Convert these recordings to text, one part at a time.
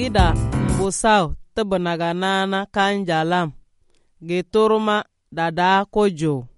ida mbusau tebanaganana kanjalam geturuma dada kojo.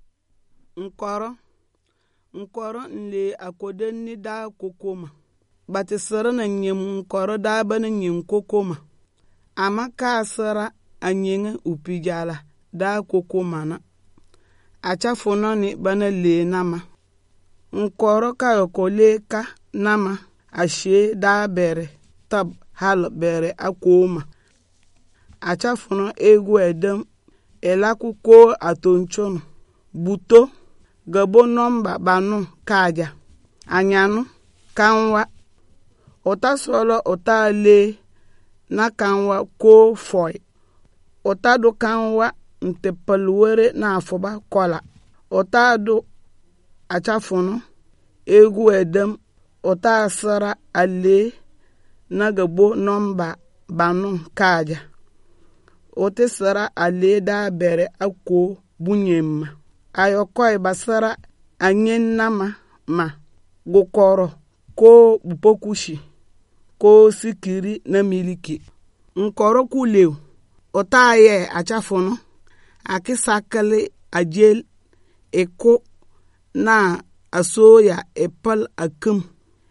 Nkoro nle akoden ni da kokoma. Batisara na nyem nkoro da bana nyem kokoma. Amaka asara anyenge upijala da kokoma na. Acha fono ni bana le nama. Nkoro ka kole ka nama ashe da bere tab hal bere akoma. Acha fono egu edem elakuko atonchono buto gabo nomba banu kaja anyanu kanwa ota solo ota le na kanwa ko foy ota do kanwa ntepalwere na afoba kola ota do achafono egu edem ota asara ale na gabo nomba banu kaja ote sara ale da bere akko bunyem ayokoi basara anyen nama ma gokoro ko bupokushi ko sikiri na miliki nkoro kuleu otaye achafono akisakale ajel eko na asoya epal akum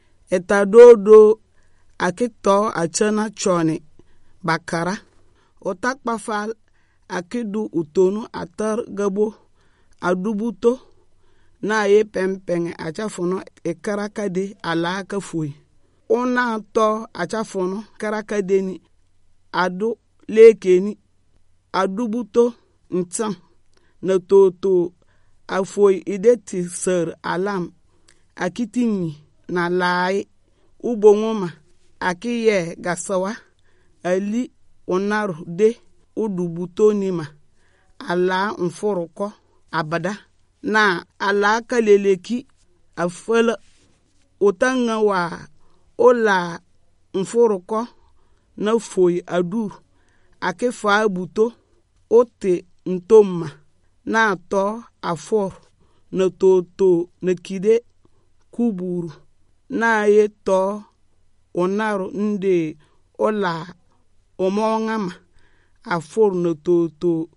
etadodo akito achana chone bakara otakpafal akidu utonu atar gabo adubuto na ye pempenge achafono ekarakade alaka fui ona to achafono karakadeni adu lekeni adubuto ntsam na toto afoi ideti ser alam akitinyi na lai ubongoma akiye gasawa ali onaru de udubuto nima ala mforoko abada na ala kaleleki afala otanga wa ola mforoko na foi adu akefa buto ote ntoma na to afor na toto na kide kuburu na ye to onaru nde ola omongama afor na toto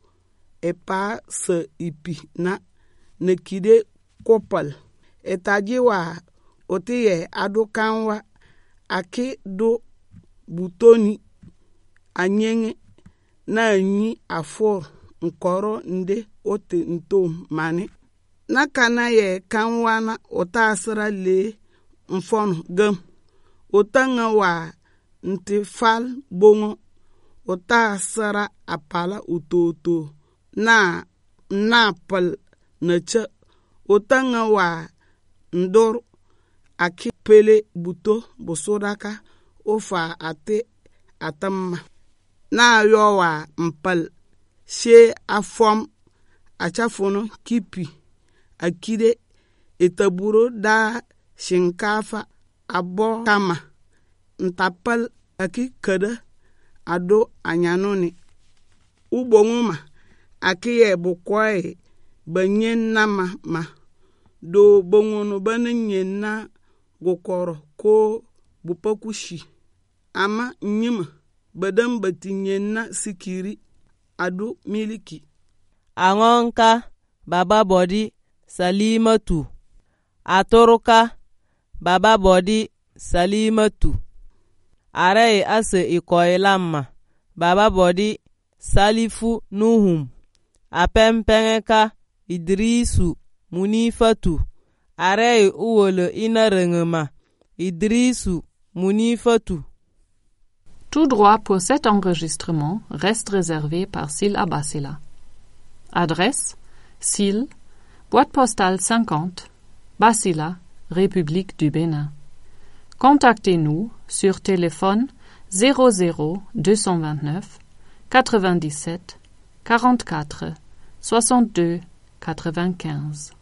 epa se ipi na nekide kopal etajiwa otiye adukanwa ake do butoni anyenge na nyi afor nkoro nde ote ntom mane na kana ye kanwana otasara le mfon gam otanga wa ntifal bongo otasara apala utoto na napal nacha otanga wa ndor akipele buto bosodaka ofa ate atamma na yo wa mpal she afom achafono kipi akide etaburo da shinkafa abo kama ntapal akikada ado anyanoni ubonguma akiye bukwae banyen nama ma do bongono banyen na gokoro ko bupakushi ama nyima badam batinyen na sikiri adu miliki Angonka baba body Salimatu atoroka baba body Salimatu are ase ikoilama baba body Salifu Nuhum apempengeka Idrisu Munifatu are uwolo inarengema Idrisu Munifatu. Tout droit pour cet enregistrement reste réservé par Syl Abasila. Adresse Syl, boîte postale 50, Basila, République du Bénin. Contactez-nous sur téléphone 00 229 97 44 62 95.